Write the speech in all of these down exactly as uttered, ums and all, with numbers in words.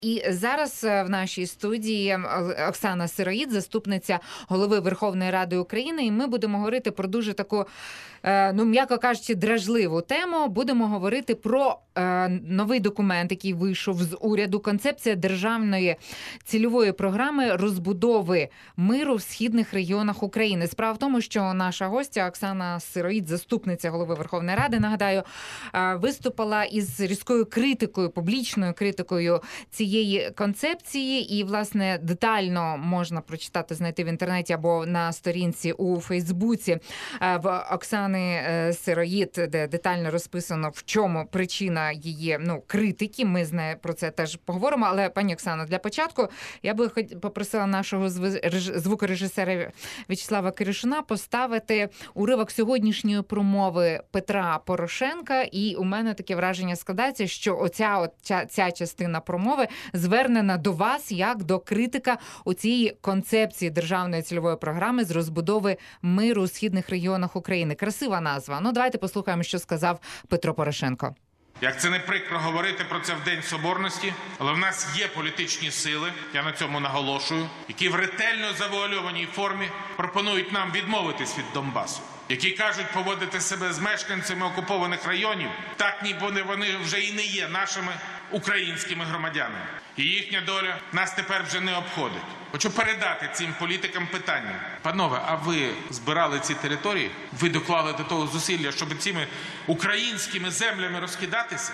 І зараз в нашій студії Оксана Сироїд, заступниця голови Верховної Ради України, і ми будемо говорити про дуже таку, ну, м'яко кажучи, дражливу тему. Будемо говорити про е, новий документ, який вийшов з уряду, концепція державної цільової програми розбудови миру в східних регіонах України. Справа в тому, що наша гостя Оксана Сироїд, заступниця голови Верховної Ради, нагадаю, е, виступила із різкою критикою, публічною критикою цієї цієї концепції, і, власне, детально можна прочитати, знайти в інтернеті або на сторінці у Фейсбуці в Оксани Сироїд, де детально розписано, в чому причина її, ну, критики. Ми з нею про це теж поговоримо. Але, пані Оксано, для початку я би попросила нашого звукорежисера В'ячеслава Киришина поставити уривок сьогоднішньої промови Петра Порошенка, і у мене таке враження складається, що оця от, ця, ця частина промови звернена до вас як до критика у цій концепції державної цільової програми з розбудови миру у східних регіонах України. Красива назва. Ну, давайте послухаємо, що сказав Петро Порошенко. Як це не прикро говорити про це в День Соборності, але в нас є політичні сили, я на цьому наголошую, які в ретельно завуальованій формі пропонують нам відмовитись від Донбасу, які кажуть поводити себе з мешканцями окупованих районів, так ніби вони вже і не є нашими українськими громадянами. І їхня доля нас тепер вже не обходить. Хочу передати цим політикам питання. Панове, а ви збирали ці території? Ви доклали до того зусилля, щоб цими українськими землями розкидатися?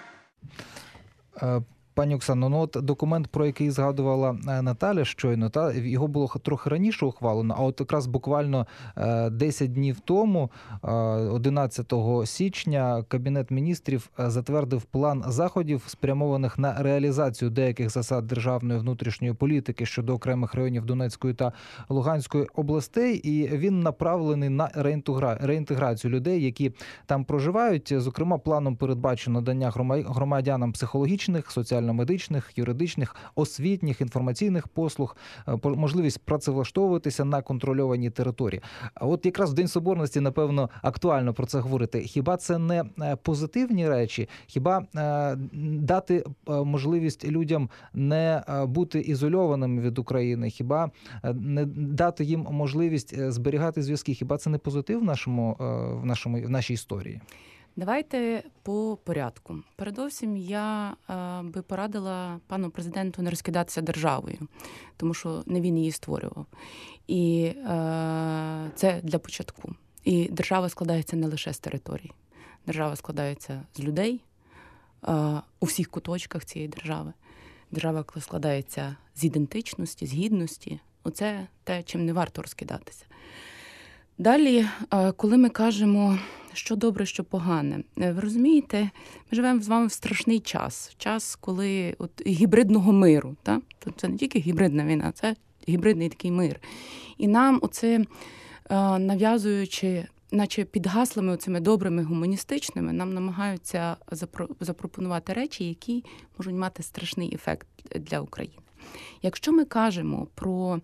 Пані Оксано, ну от документ, про який згадувала Наталя щойно, та його було трохи раніше ухвалено, а от якраз буквально десять днів тому, одинадцятого січня, Кабінет міністрів затвердив план заходів, спрямованих на реалізацію деяких засад державної внутрішньої політики щодо окремих районів Донецької та Луганської областей, і він направлений на реінтеграцію людей, які там проживають. Зокрема, планом передбачено надання громадянам психологічних, соціальних, медичних, юридичних, освітніх, інформаційних послуг, можливість працевлаштовуватися на контрольованій території. А от якраз в День Соборності, напевно, актуально про це говорити. Хіба це не позитивні речі? Хіба дати можливість людям не бути ізольованими від України? Хіба не дати їм можливість зберігати зв'язки? Хіба це не позитив в нашому, в нашому, в нашій історії? Давайте по порядку. Передовсім я е, би порадила пану президенту не розкидатися державою, тому що не він її створював. І е, це для початку. І держава складається не лише з територій. Держава складається з людей е, у всіх куточках цієї держави. Держава складається з ідентичності, з гідності. Оце те, чим не варто розкидатися. Далі, коли ми кажемо, що добре, що погане, ви розумієте, ми живемо з вами в страшний час. Час, коли от гібридного миру. Та? Це не тільки гібридна війна, це гібридний такий мир. І нам оце, нав'язуючи, наче під гаслами оцими добрими гуманістичними, нам намагаються запропонувати речі, які можуть мати страшний ефект для України. Якщо ми кажемо про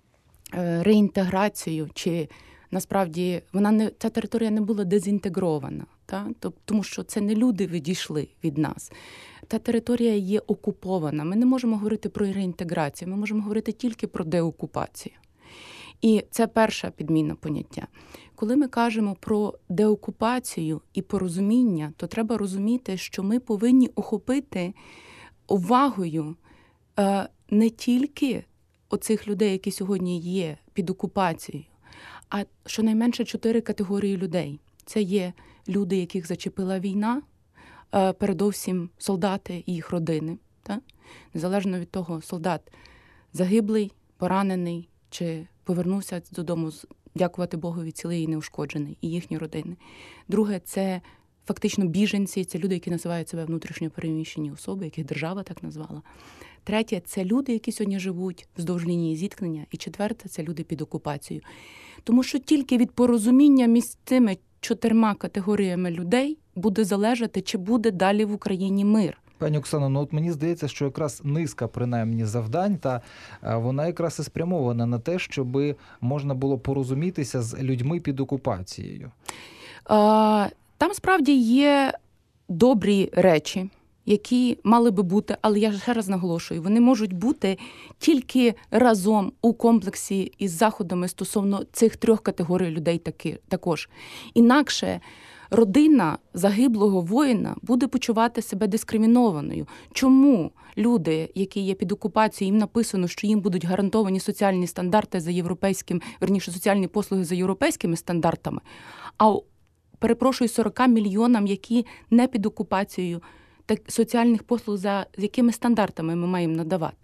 реінтеграцію чи насправді, вона не, ця територія не була дезінтегрована, та? Тому що це не люди відійшли від нас. Та територія є окупована. Ми не можемо говорити про реінтеграцію, ми можемо говорити тільки про деокупацію. І це перше підмінне поняття. Коли ми кажемо про деокупацію і порозуміння, то треба розуміти, що ми повинні охопити увагою е, не тільки оцих людей, які сьогодні є під окупацією, а щонайменше чотири категорії людей. Це є люди, яких зачепила війна, передовсім солдати і їх родини. Так? Незалежно від того, солдат загиблий, поранений, чи повернувся додому, дякувати Богові, цілий і неушкоджений, і їхні родини. Друге – це фактично біженці, це люди, які називають себе внутрішньо переміщені особи, яких держава так назвала. Третє – це люди, які сьогодні живуть вздовж лінії зіткнення. І четверте – це люди під окупацією. Тому що тільки від порозуміння між цими чотирма категоріями людей буде залежати, чи буде далі в Україні мир. Пані Оксано, ну от мені здається, що якраз низка, принаймні, завдань, та вона якраз і спрямована на те, щоб можна було порозумітися з людьми під окупацією. А, там справді є добрі речі, які мали би бути, але я ще раз наголошую, вони можуть бути тільки разом у комплексі із заходами стосовно цих трьох категорій людей таки, також. Інакше родина загиблого воїна буде почувати себе дискримінованою. Чому люди, які є під окупацією, їм написано, що їм будуть гарантовані соціальні стандарти за європейським, верніше, соціальні послуги за європейськими стандартами, а, перепрошую, сорок мільйонам, які не під окупацією, так, соціальних послуг за якими стандартами ми маємо надавати.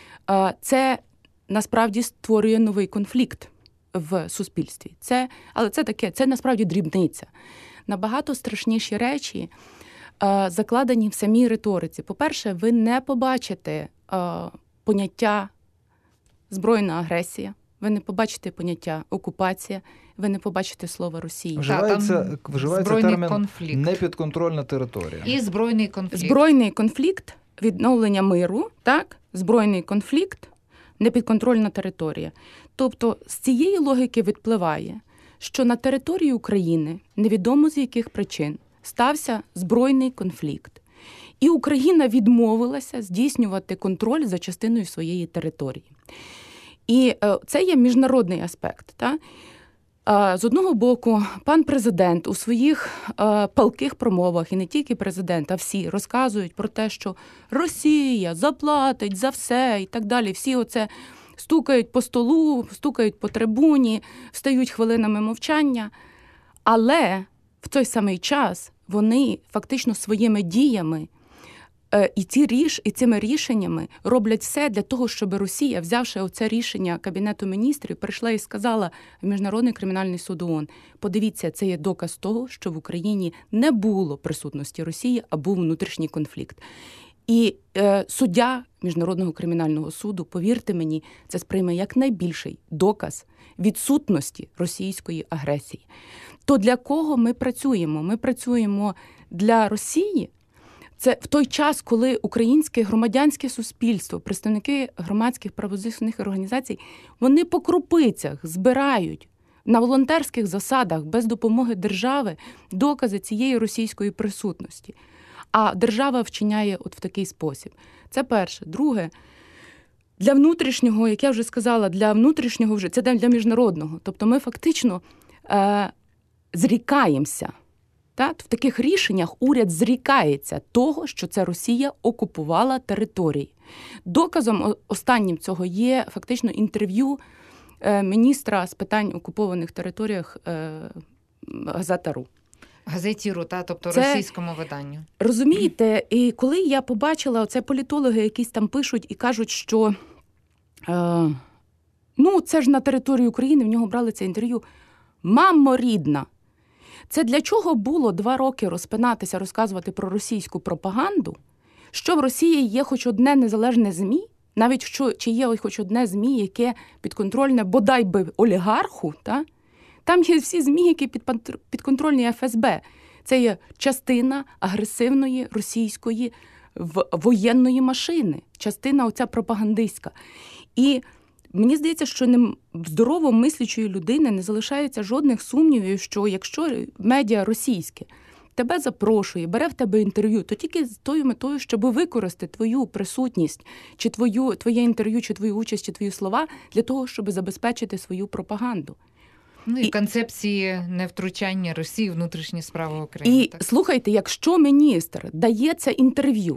Це насправді створює новий конфлікт в суспільстві. Це, але це таке, це насправді дрібниця. Набагато страшніші речі закладені в самій риториці. По-перше, ви не побачите поняття збройна агресія, ви не побачите поняття окупація, ви не побачите слова Росії. Вживається, вживається термін конфлікт. непідконтрольна територія. І збройний конфлікт. Збройний конфлікт, відновлення миру, так? Збройний конфлікт, непідконтрольна територія. Тобто з цієї логіки відпливає, що на території України, невідомо з яких причин, стався збройний конфлікт. І Україна відмовилася здійснювати контроль за частиною своєї території. І це є міжнародний аспект. Так? З одного боку, пан президент у своїх палких промовах, і не тільки президент, а всі, розказують про те, що Росія заплатить за все і так далі. Всі оце стукають по столу, стукають по трибуні, стають хвилинами мовчання. Але в той самий час вони фактично своїми діями і, ці ріш, і цими рішеннями роблять все для того, щоб Росія, взявши оце рішення Кабінету міністрів, прийшла і сказала в Міжнародний кримінальний суд ООН: подивіться, це є доказ того, що в Україні не було присутності Росії, а був внутрішній конфлікт. І е, суддя Міжнародного кримінального суду, повірте мені, це сприйме як найбільший доказ відсутності російської агресії. То для кого ми працюємо? Ми працюємо для Росії. Це в той час, коли українське громадянське суспільство, представники громадських правозахисних організацій, вони по крупицях збирають на волонтерських засадах без допомоги держави докази цієї російської присутності. А держава вчиняє от в такий спосіб. Це перше. Друге, для внутрішнього, як я вже сказала, для внутрішнього вже, це для міжнародного. Тобто ми фактично е, зрікаємося. Так? В таких рішеннях уряд зрікається того, що це Росія окупувала території. Доказом останнім цього є фактично інтерв'ю е, міністра з питань окупованих територіях е, газета РУ. Газеті РУ, та, тобто це, російському виданню. Розумієте, і коли я побачила, оце політологи якісь там пишуть і кажуть, що е, ну, це ж на території України, в нього брали це інтерв'ю. Мамо рідна, це для чого було два роки розпинатися, розказувати про російську пропаганду, що в Росії є хоч одне незалежне ЗМІ, навіть що, чи є хоч одне ЗМІ, яке підконтрольне бодай би олігарху, та? Там є всі ЗМІ, які підконтрольні еф ес бе. Це є частина агресивної російської воєнної машини, частина оця пропагандистська. І мені здається, що не здорово мислячої людини не залишається жодних сумнівів, що якщо медіа російське тебе запрошує, бере в тебе інтерв'ю, то тільки з тою метою, щоб використати твою присутність, чи твою, твоє інтерв'ю, чи твою участь, чи твої слова для того, щоб забезпечити свою пропаганду. Ну і, і концепції невтручання Росії в внутрішні справи України. І так. Слухайте, якщо міністр дає це інтерв'ю,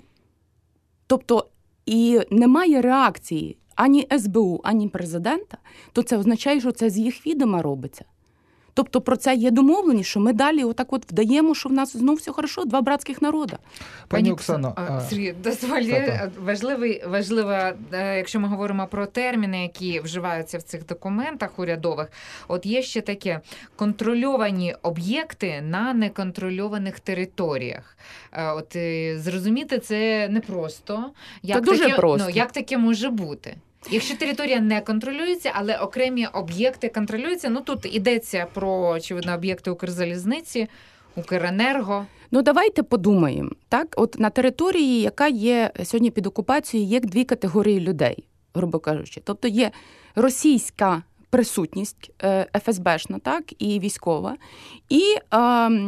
тобто і немає реакції ані ес бе у, ані президента, то це означає, що це з їх відома робиться. Тобто про це є домовленість, що ми далі отак от вдаємо, що в нас знов все хорошо, два братських народа. Пані Оксано, Сергій, дозволі, важливий, важливо, якщо ми говоримо про терміни, які вживаються в цих документах урядових, от є ще таке: контрольовані об'єкти на неконтрольованих територіях. От зрозуміти це непросто. Як це дуже таке, просто. Ну, як таке може бути? Якщо територія не контролюється, але окремі об'єкти контролюються, ну тут йдеться про, очевидно, об'єкти Укрзалізниці, Укренерго. Ну давайте подумаємо. Так, от на території, яка є сьогодні під окупацією, є дві категорії людей, грубо кажучи. Тобто є російська присутність еф ес бешна, так, і військова, і е,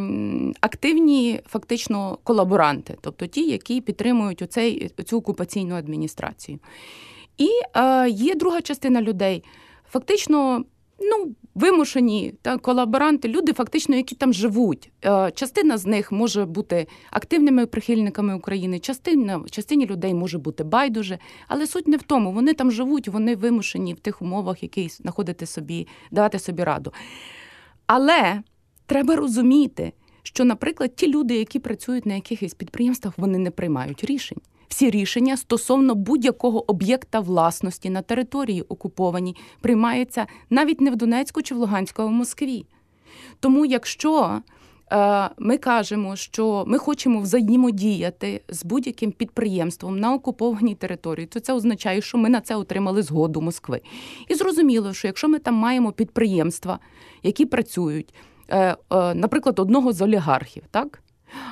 активні фактично колаборанти, тобто ті, які підтримують оцей, цю окупаційну адміністрацію. І е, є друга частина людей, фактично, ну, вимушені та, колаборанти, люди, фактично, які там живуть. Е, частина з них може бути активними прихильниками України, частина, частині людей може бути байдуже, але суть не в тому. Вони там живуть, вони вимушені в тих умовах, які знаходити собі, давати собі раду. Але треба розуміти, що, наприклад, ті люди, які працюють на якихось підприємствах, вони не приймають рішень. Всі рішення стосовно будь-якого об'єкта власності на території окупованій приймаються навіть не в Донецьку чи в Луганську, а в Москві. Тому якщо е, ми кажемо, що ми хочемо взаємодіяти з будь-яким підприємством на окупованій території, то це означає, що ми на це отримали згоду Москви. І зрозуміло, що якщо ми там маємо підприємства, які працюють, е, е, наприклад, одного з олігархів, так?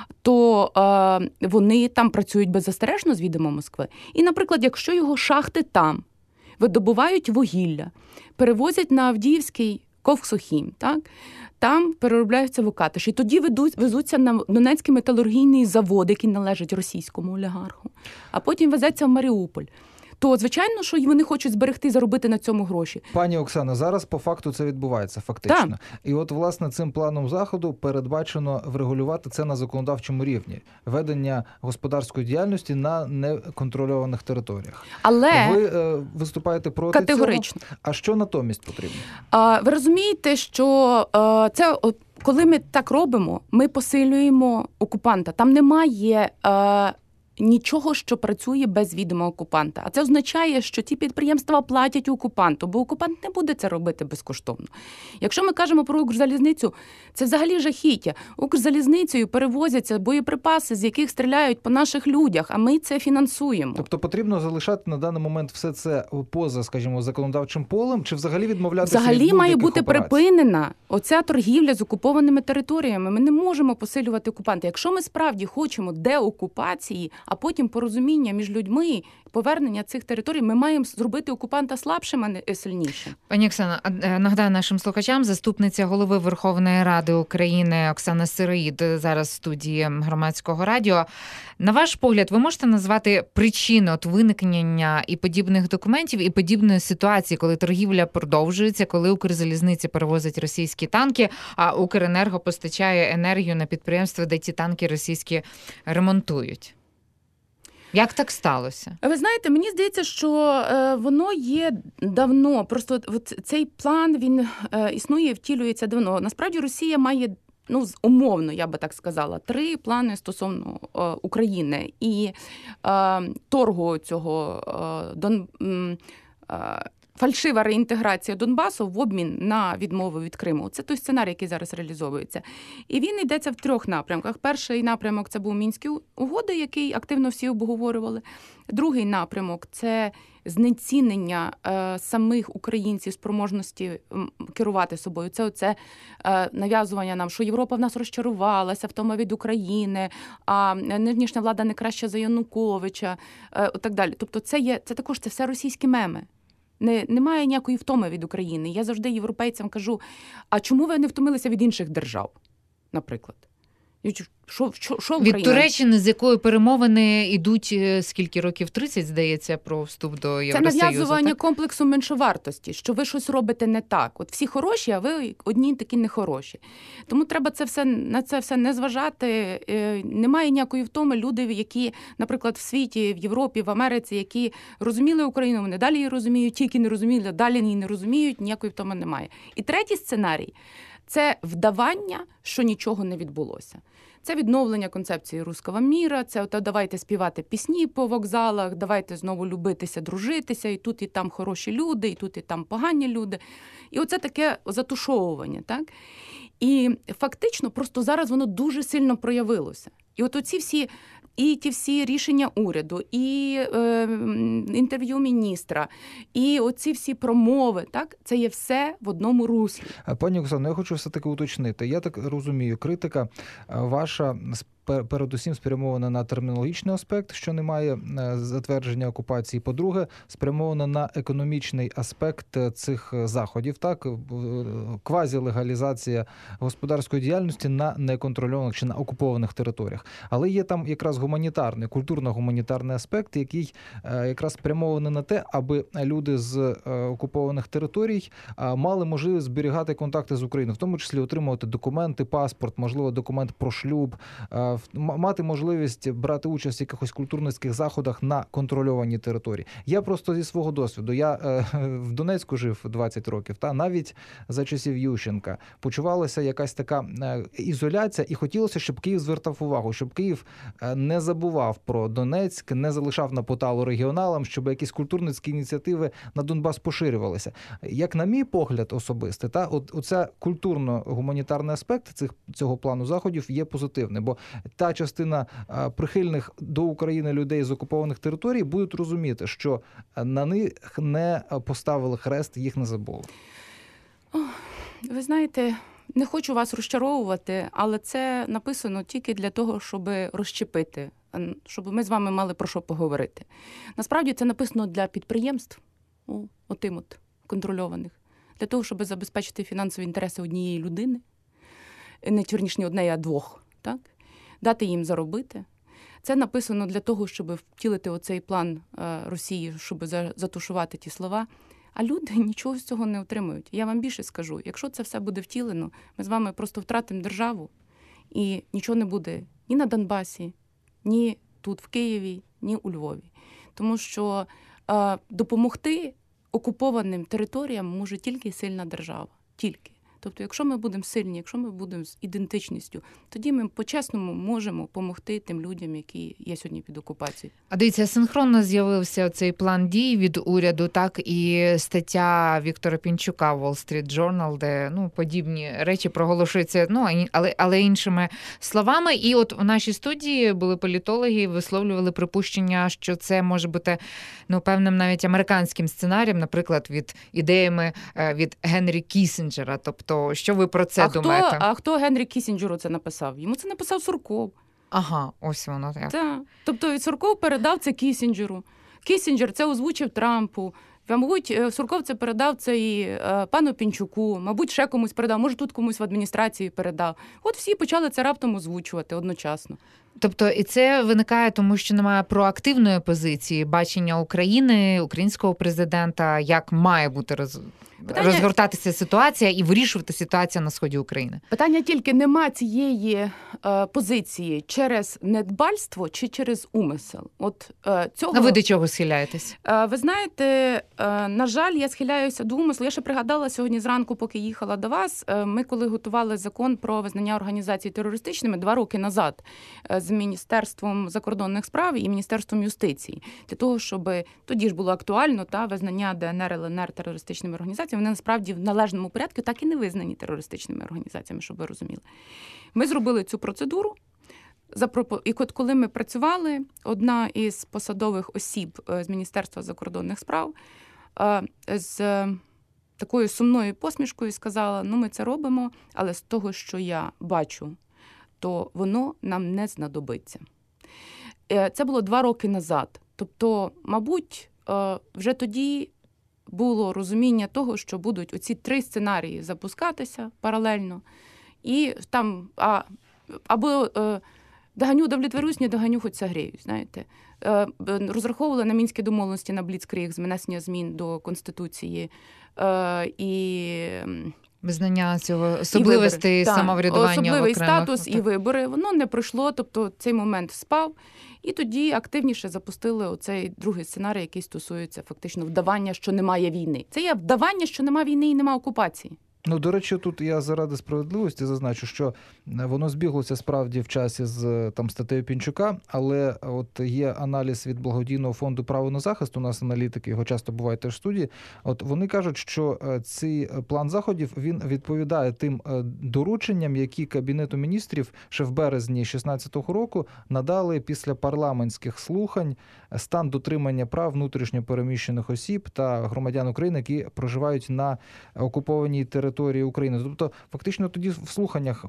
то е, вони там працюють беззастережно з відома Москви. І, наприклад, якщо його шахти там видобувають вугілля, перевозять на Авдіївський Ковсохім, так, там переробляються в Окатиш, і тоді ведуть, везуться на Донецький металургійний завод, який належить російському олігарху, а потім везеться в Маріуполь. То, звичайно, що вони хочуть зберегти, заробити на цьому гроші. Пані Оксано, зараз по факту це відбувається, фактично. Так. І от, власне, цим планом заходу передбачено врегулювати це на законодавчому рівні. Ведення господарської діяльності на неконтрольованих територіях. Але ви е, виступаєте проти категорично. цього? А що натомість потрібно? А, ви розумієте, що а, це, от, коли ми так робимо, ми посилюємо окупанта. Там немає... А, нічого, що працює без відома окупанта. А це означає, що ті підприємства платять окупанту, бо окупант не буде це робити безкоштовно. Якщо ми кажемо про Укрзалізницю, це взагалі жахіття. Укрзалізницею перевозяться боєприпаси, з яких стріляють по наших людях, а ми це фінансуємо. Тобто потрібно залишати на даний момент все це поза, скажімо, законодавчим полем, чи взагалі відмовлятися взагалі від має бути операцій? припинена оця торгівля з окупованими територіями. Ми не можемо посилювати окупанта. Якщо ми справді хочемо деокупації, а потім порозуміння між людьми, повернення цих територій, ми маємо зробити окупанта слабшим, а не сильнішим. Пані Оксана, нагадаю нашим слухачам, заступниця голови Верховної Ради України Оксана Сироїд зараз в студії Громадського радіо. На ваш погляд, ви можете назвати причину от виникнення і подібних документів, і подібної ситуації, коли торгівля продовжується, коли Укрзалізниці перевозять російські танки, а Укренерго постачає енергію на підприємства, де ті танки російські ремонтують? Як так сталося? Ви знаєте, мені здається, що е, воно є давно. Просто от цей план, він е, існує, втілюється давно. Насправді Росія має, ну, умовно, я би так сказала, три плани стосовно е, України. І е, торгу цього е, Дон, е, фальшива реінтеграція Донбасу в обмін на відмову від Криму. Це той сценарій, який зараз реалізовується. І він йдеться в трьох напрямках. Перший напрямок – це був Мінські угоди, який активно всі обговорювали. Другий напрямок – це знецінення е, самих українців спроможності керувати собою. Це оце е, нав'язування нам, що Європа в нас розчарувалася, втома від України, а нинішня влада не краща за Януковича, е, і так далі. Тобто це є, це також це все російські меми. Не, немає ніякої втоми від України. Я завжди європейцям кажу, а чому ви не втомилися від інших держав, наприклад? Що, що, що від Туреччини, з якої перемовини йдуть скільки років? тридцять, здається, про вступ до Євросоюзу. Це нав'язування так? комплексу меншовартості, що ви щось робите не так. От всі хороші, а ви одні такі нехороші. Тому треба це все, на це все не зважати. Немає ніякої втоми. Люди, які, наприклад, в світі, в Європі, в Америці, які розуміли Україну, вони далі її розуміють, ті, які не розуміли, далі її не розуміють, ніякої втоми немає. І третій сценарій – це вдавання, що нічого не відбулося. Це відновлення концепції руського міра, це от, давайте співати пісні по вокзалах, давайте знову любитися, дружитися, і тут і там хороші люди, і тут і там погані люди. І оце таке затушовування, так? І фактично просто зараз воно дуже сильно проявилося. І от оці всі, і ті всі рішення уряду, і е, інтерв'ю міністра, і оці всі промови, так, це є все в одному руслі. Пані Оксано, я хочу все-таки уточнити. Я так розумію, критика ваша передусім спрямована на термінологічний аспект, що немає затвердження окупації. По-друге, спрямована на економічний аспект цих заходів. Так, квазілегалізація господарської діяльності на неконтрольованих чи на окупованих територіях. Але є там якраз гуманітарний, культурно-гуманітарний аспект, який якраз спрямований на те, аби люди з окупованих територій мали можливість зберігати контакти з Україною, в тому числі отримувати документи, паспорт, можливо, документ про шлюб, мати можливість брати участь в якихось культурницьких заходах на контрольованій території. Я просто зі свого досвіду, я в Донецьку жив двадцять років, та навіть за часів Ющенка почувалася якась така ізоляція, і хотілося, щоб Київ звертав увагу, щоб Київ не забував про Донецьк, не залишав на поталу регіоналам, щоб якісь культурницькі ініціативи на Донбас поширювалися. Як на мій погляд особистий, та от оце культурно-гуманітарний аспект цих цього плану заходів є позитивним, бо та частина прихильних до України людей з окупованих територій будуть розуміти, що на них не поставили хрест, їх не забули. Ви знаєте, не хочу вас розчаровувати, але це написано тільки для того, щоб розщепити, щоб ми з вами мали про що поговорити. Насправді це написано для підприємств, отим от контрольованих, для того, щоб забезпечити фінансові інтереси однієї людини, не вірніше, не однієї, а двох, так? Дати їм заробити. Це написано для того, щоб втілити оцей план Росії, щоб затушувати ті слова. А люди нічого з цього не отримують. Я вам більше скажу, якщо це все буде втілено, ми з вами просто втратимо державу, і нічого не буде ні на Донбасі, ні тут в Києві, ні у Львові. Тому що е, допомогти окупованим територіям може тільки сильна держава. Тільки. Тобто, якщо ми будемо сильні, якщо ми будемо з ідентичністю, тоді ми по-чесному можемо допомогти тим людям, які є сьогодні під окупацією. А дивіться, синхронно з'явився цей план дій від уряду, так і стаття Віктора Пінчука в Wall Street Journal, де ну подібні речі проголошуються, ну але але іншими словами. І от у нашій студії були політологи, висловлювали припущення, що це може бути ну певним навіть американським сценарієм, наприклад, від ідеями від Генрі Кіссінджера. Тобто, що ви про це а думаєте? Хто, а хто Генрі Кіссінджеру це написав? Йому це написав Сурков. Ага, ось воно так. Так. Тобто Сурков передав це Кіссінджеру. Кіссінджер це озвучив Трампу. Мабуть, Сурков це передав це і е, пану Пінчуку, мабуть, ще комусь передав, може тут комусь в адміністрації передав. От всі почали це раптом озвучувати одночасно. Тобто і це виникає тому, що немає проактивної позиції, бачення України, українського президента, як має бути роз... Питання... розгортатися ситуація і вирішувати ситуацію на сході України. Питання тільки, нема цієї е, позиції через недбальство чи через умисел. От е, цього... А ви до чого схиляєтесь? Е, ви знаєте, е, на жаль, я схиляюся до умислу. Я ще пригадала сьогодні зранку, поки їхала до вас, е, ми коли готували закон про визнання організацій терористичними два роки назад е, з Міністерством закордонних справ і Міністерством юстиції, для того, щоб тоді ж було актуально та визнання ДНР, ЛНР терористичними організаціями. Вони насправді в належному порядку так і не визнані терористичними організаціями, щоб ви розуміли. Ми зробили цю процедуру. І коли ми працювали, одна із посадових осіб з Міністерства закордонних справ з такою сумною посмішкою сказала, ну ми це робимо, але з того, що я бачу, то воно нам не знадобиться. Це було два роки назад. Тобто, мабуть, вже тоді було розуміння того, що будуть оці три сценарії запускатися паралельно. І там а, або е, доганю, удовлетворюсь, не доганю, хоч согріюсь, знаєте. Е, розраховували на Мінські домовленості на бліцкриг з внесення змін до Конституції. Е, і... Визнання цього особливостей самоврядування особливий окремих. статус так. І вибори. Воно не пройшло, тобто цей момент спав. І тоді активніше запустили оцей другий сценарій, який стосується фактично вдавання, що немає війни. Це є вдавання, що немає війни і немає окупації. Ну, до речі, тут я заради справедливості зазначу, що воно збіглося справді в часі з там статтею Пінчука, але от є аналіз від благодійного фонду «Право на захист», у нас аналітики, його часто бувають теж в студії, от вони кажуть, що цей план заходів, він відповідає тим дорученням, які Кабінету міністрів ще в березні шістнадцятого року надали після парламентських слухань стан дотримання прав внутрішньо переміщених осіб та громадян України, які проживають на окупованій території. території України. Тобто, фактично тоді в слуханнях...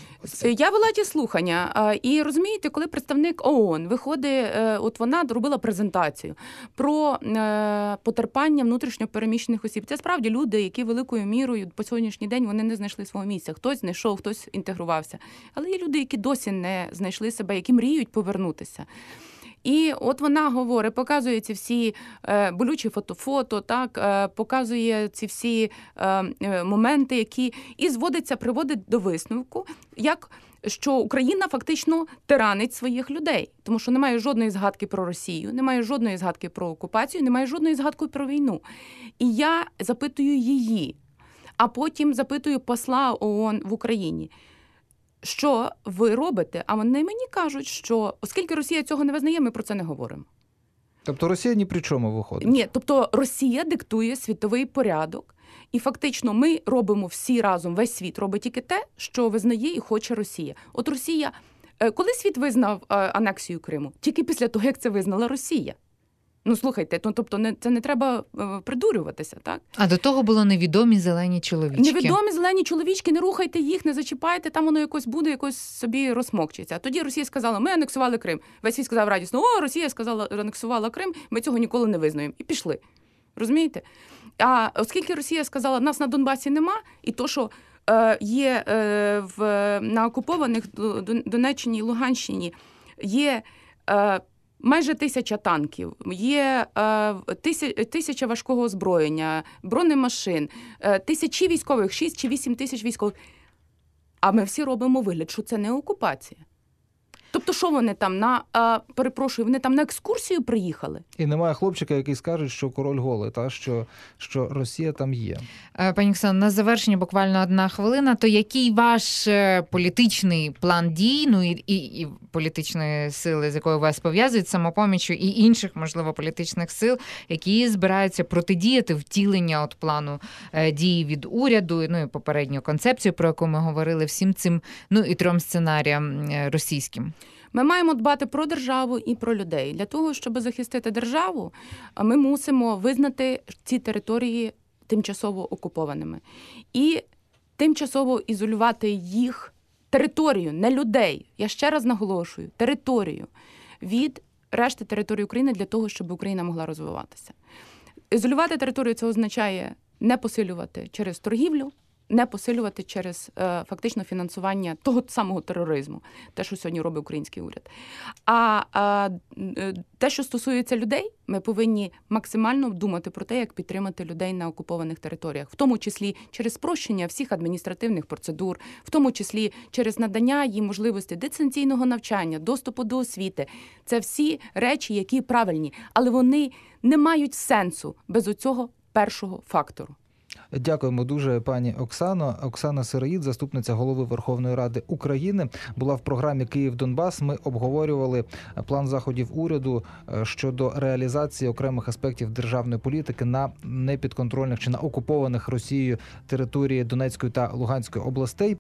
Я вела ті слухання. І розумієте, коли представник ООН виходить, от вона робила презентацію про потерпання внутрішньо переміщених осіб. Це справді люди, які великою мірою по сьогоднішній день вони не знайшли свого місця. Хтось знайшов, хтось інтегрувався. Але є люди, які досі не знайшли себе, які мріють повернутися. І от вона говорить, показує ці всі е, болючі фото-фото, так, е, показує ці всі е, моменти, які і зводиться, приводить до висновку, як що Україна фактично тиранить своїх людей, тому що немає жодної згадки про Росію, немає жодної згадки про окупацію, немає жодної згадки про війну. І я запитую її, а потім запитую посла ООН в Україні. Що ви робите? А вони мені кажуть, що оскільки Росія цього не визнає, ми про це не говоримо. Тобто Росія ні при чому виходить? Ні, тобто Росія диктує світовий порядок, і фактично ми робимо всі разом, весь світ робить тільки те, що визнає і хоче Росія. От Росія, коли світ визнав анексію Криму? Тільки після того, як це визнала Росія. Ну, слухайте, ну, тобто не, це не треба е, придурюватися, так? А до того було невідомі зелені чоловічки. Невідомі зелені чоловічки, не рухайте їх, не зачіпайте, там воно якось буде, якось собі розмокчиться. А тоді Росія сказала, ми анексували Крим. Весь світ сказав радісно, о, Росія сказала, анексувала Крим, ми цього ніколи не визнаємо. І пішли. Розумієте? А оскільки Росія сказала, нас на Донбасі нема, і то, що е, є е, в, на окупованих Донеччині і Луганщині, є... Е, майже тисяча танків, є е, тисяч, тисяча важкого озброєння, бронемашин, е, тисячі військових, шість чи вісім тисяч військових. А ми всі робимо вигляд, що це не окупація. Тобто, що вони там на, е, перепрошую, вони там на екскурсію приїхали? І немає хлопчика, який скаже, що король голий, та, що, що Росія там є. Пані Оксано, на завершення буквально одна хвилина. То який ваш політичний план дій, ну і, і, і політичної сили, з якою вас пов'язують, Самопоміччю і інших, можливо, політичних сил, які збираються протидіяти втілення от плану дій від уряду, ну і попередню концепцію, про яку ми говорили, всім цим, ну і трьом сценаріям російським? Ми маємо дбати про державу і про людей. Для того, щоб захистити державу, ми мусимо визнати ці території тимчасово окупованими. І тимчасово ізолювати їх, територію, не людей, я ще раз наголошую, територію від решти території України для того, щоб Україна могла розвиватися. Ізолювати територію – це означає не посилювати через торгівлю, не посилювати через е, фактично фінансування того самого тероризму, те, що сьогодні робить український уряд. А е, те, що стосується людей, ми повинні максимально думати про те, як підтримати людей на окупованих територіях, в тому числі через спрощення всіх адміністративних процедур, в тому числі через надання їм можливості дистанційного навчання, доступу до освіти. Це всі речі, які правильні, але вони не мають сенсу без оцього першого фактору. Дякуємо дуже, пані Оксано. Оксана Сироїд, заступниця голови Верховної Ради України, була в програмі «Київ-Донбас». Ми обговорювали план заходів уряду щодо реалізації окремих аспектів державної політики на непідконтрольних чи на окупованих Росією території Донецької та Луганської областей.